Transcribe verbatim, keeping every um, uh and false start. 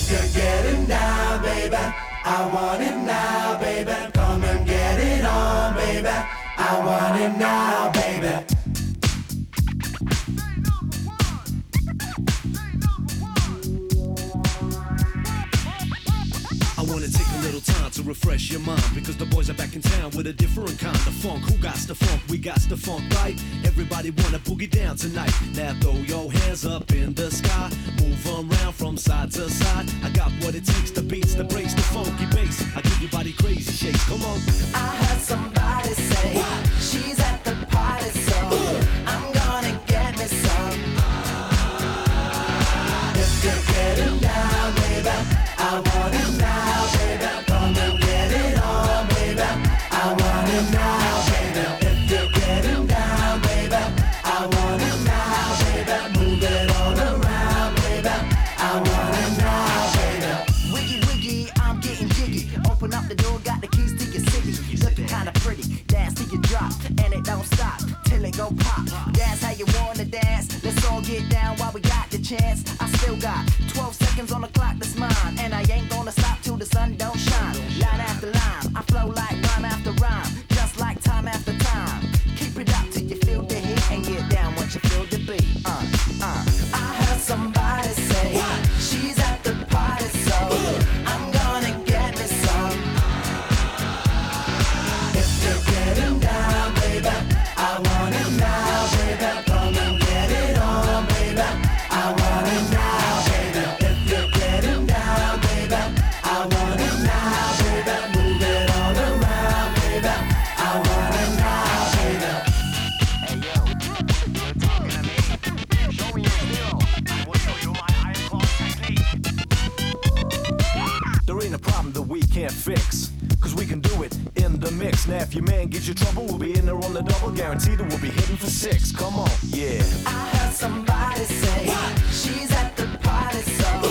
You're getting down, baby. I want it now, baby. Come and get it on, baby. I want it now, baby. I wanna take a little time to refresh your mind, because the boys are back in town with a different kind of funk. Who got the funk? We got the funk, right? Everybody wanna boogie down tonight. Now throw your hands up in the sky, move around from side to side. I got what it takes, the beats, the breaks, the funky bass. I give your body crazy shakes. Come on. I heard somebody say what? She's at the party, so Ooh. I'm gonna get me some. If you're getting down, baby, I want it now, baby. Come and get it on, baby. I want it now, baby. If you're getting down, baby, I want it now, baby. Move it all around, baby. I want it now, baby. Wiggy wiggy, I'm getting jiggy. Open up the door, got the keys to your city. Looking kinda pretty, dance till you drop, and it don't stop till it go pop. Dance how you wanna dance. Let's all get down while we got the chance. I still got twelve seconds on the clock that's mine, and I ain't gonna stop till the sun don't shine. Line after line, I flow like rhyme after rhyme, just like time after time. Keep it up till you feel the heat, and get down once you feel the beat. Uh, uh. I heard somebody say what? She's at the party, so Ooh. I'm gonna get me some. If you're getting down, baby, I want it now, baby. Come and get it on, baby. I want it now, baby. If you're getting down, baby, I want it now, baby. Move it all around, baby. I want it now, baby. Hey yo, you're talking to me? Show me your skill. I will show you my iron claw technique. There ain't a problem that we can't fix, cause we can do it in the mix. Now if your man gives you trouble, we'll be in there on the double. Guaranteed that we'll be hitting for six. Come on, yeah. I heard somebody say what? She's at the party, so